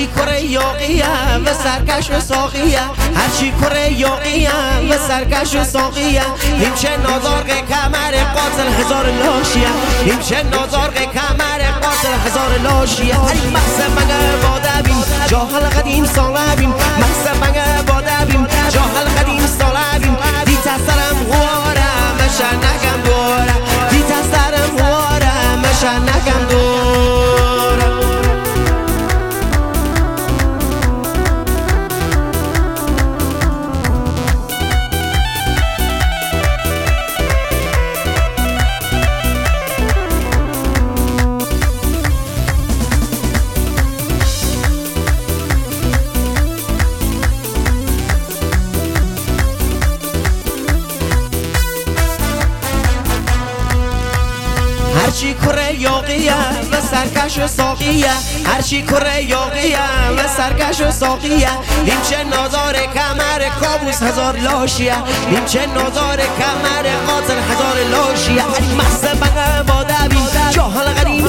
هرچی کره یاقیه و سرکش و ساقیه هرچی کره یاقیه و سرکش و ساقیه نیمچه نازارق کمر قاتل هزار لاشیه نیمچه نازارق کمر قاتل هزار لاشیه ای مقصد مگه باده بین جاهل قدیم ساله بین مقصد مگه باده بین جاهل قدیم ساله بین دیت سرم غواره مشه نگم دوره دیت سرم غواره مشه نگم دوره هرچی کره یاقیه و سرکش و ساقیه هرچی کره یاقیه و سرکش و ساقیه نیمچه نازار کمر کابوس هزار لاشیه نیمچه نازار کمر قاتل هزار لاشیه ای مست بگه باده بین جاهل قدیم